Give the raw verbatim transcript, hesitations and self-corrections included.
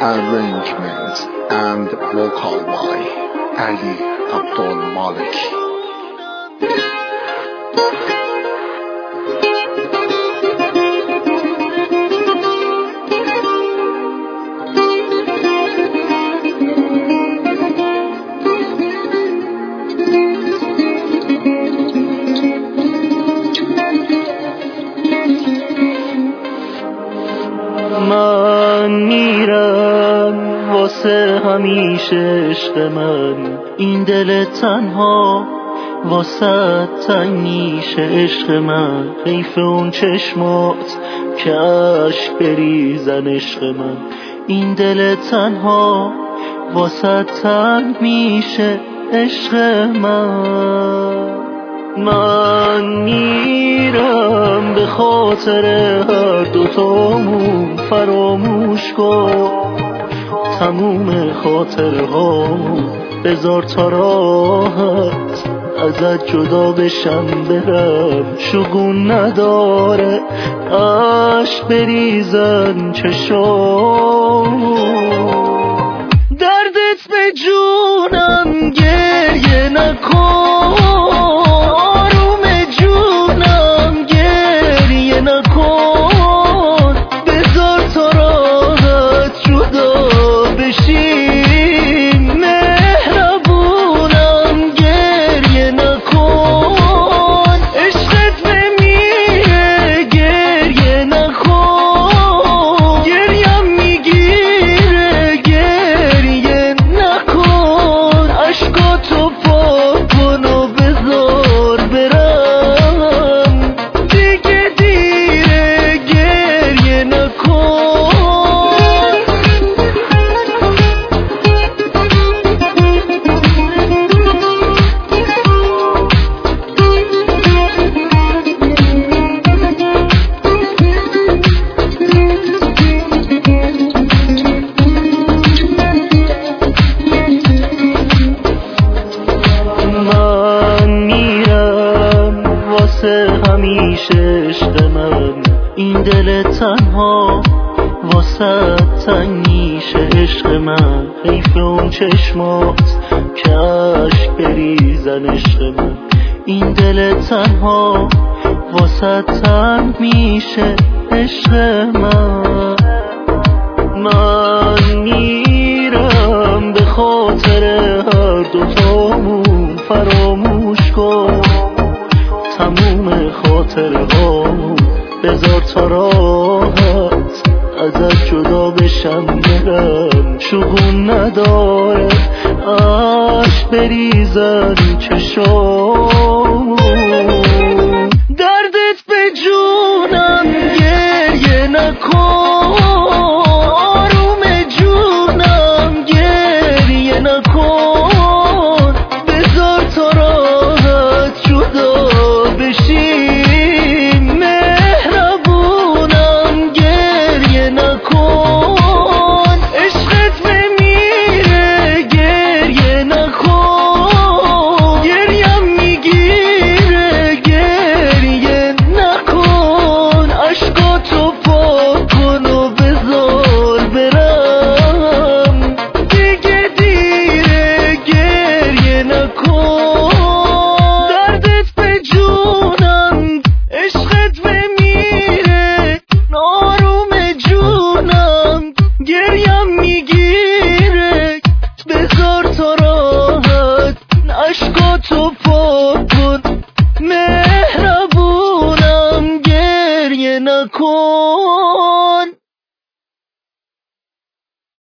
Arrangement and vocal by Ali Abdul Malik. من میرم واسه همیشه عشق من، این دل تنها واسه تنگ میشه عشق من. حیف اون چشمات که اشک بریزن عشق من، این دل تنها واسه تنگ میشه عشق من. من میرم به خاطر هر دوتامون، فراموش کن تموم خاطرهامون، بذار تا راحت ازت جدا بشم برم، شگون نداره اشک بریزن چشامون. دردت به جونم گریه نکن، آروم جونم گریه نکن، بذار تا راحت جدا بشیم، مهربونم گریه نکن، عشقت بمیره گریه نکن، گریم میگیره گریه نکن، عشقاتو پاک کن و بذار برم، دیگه دیره گریه نکن. من میرم واسه همیشه عشق من، این دل تنها واسه تنگ میشه عشق من. حیف اون چشمات که اشک بریزن عشق من، این دل تنها واسه تنگ میشه عشق من. من میرم به خاطر هر دوتامون، فراموش کن تموم خاطرهامون، بذار تا راحت ازت جدا بشم برم، شگون نداره اشک بریزن چشامون. دردت به جونم گریه نکن، آروم جونم گریه نکن، بذار تا راحت جدا بشیم، مهربونم گریه نکن، عشقت بمیره گریه نکن، گریم میگیره گریه نکن، عشقاتو پاک کن و بذار برم، دیگه دیره گریه نکن. دردت به جونم عشقت بمیره، آروم جونم گریم میگیره، بذار تا راحت عشقاتو پاک کن، مهربونم گریه نکن.